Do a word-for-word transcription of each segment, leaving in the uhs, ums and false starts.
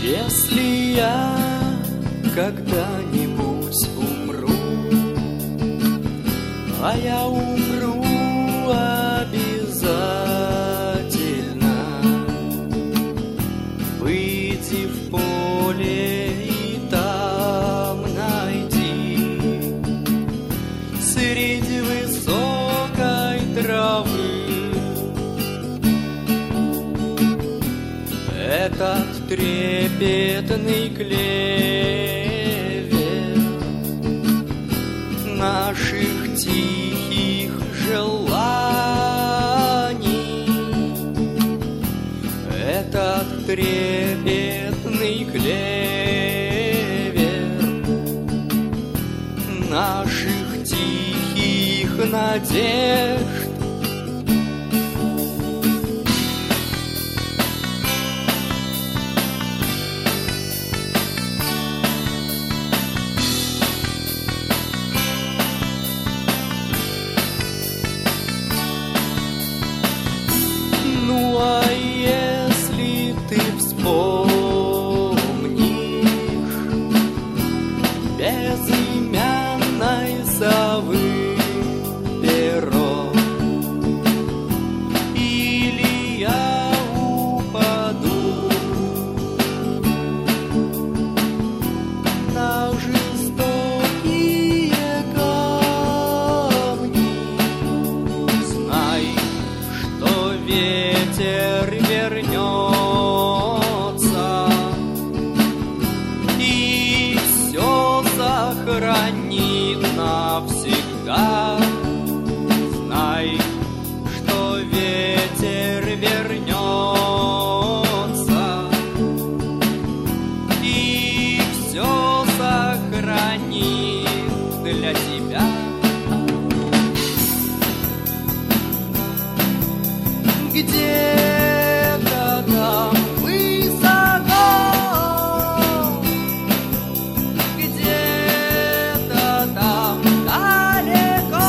Если я когда-нибудь умру, а я умру обязательно, выйди в поле и там найди среди высокой травы этот трепетный клевер наших тихих желаний, этот трепетный клевер наших тихих надежд. Ну а если ты вспомнишь безымянной совы перо, или я упаду на жестокие камни, знай, что ветер вернется и все сохранит навсегда. Знай, что ветер вернется и все сохранит для тебя. Где-то там высоко, где-то там далеко,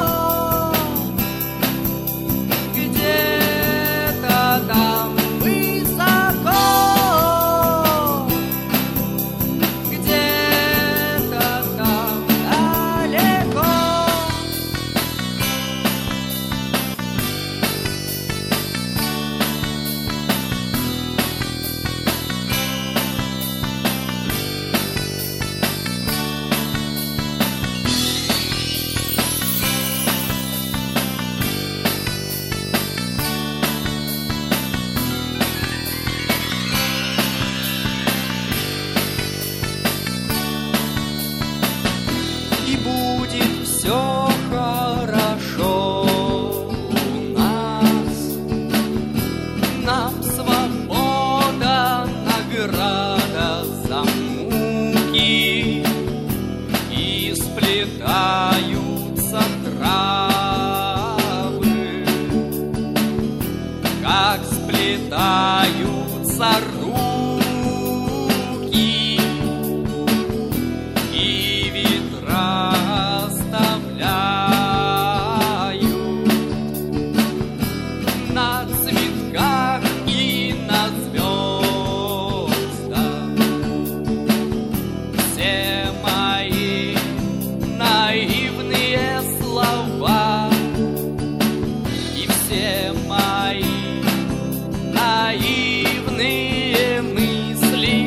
где-то там высоко, где-то там далеко. И будет все хорошо у нас. Нам свобода награда за муки, и сплетаются травы, как сплетаются руки, и ветра оставляют на цветках и на звездах все мои наивные слова и все мои наивные мысли.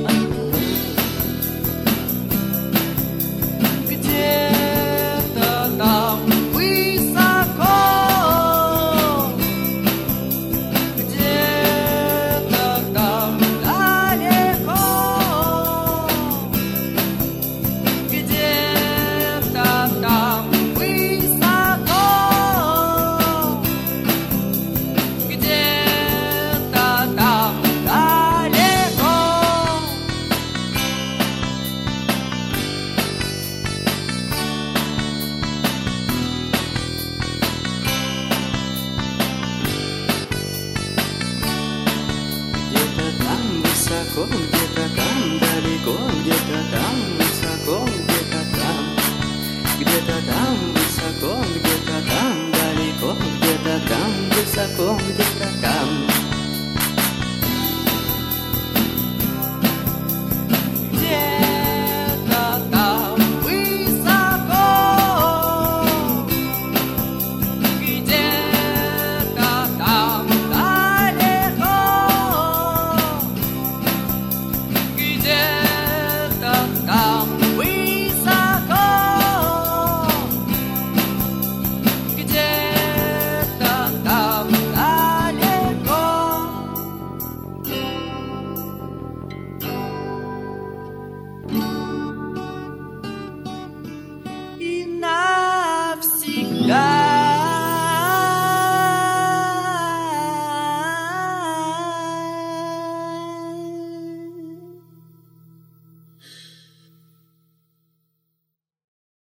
Где-то там высоко, где-то там далеко, где-то там высоко, где-то там далеко. Где-то там высоко, где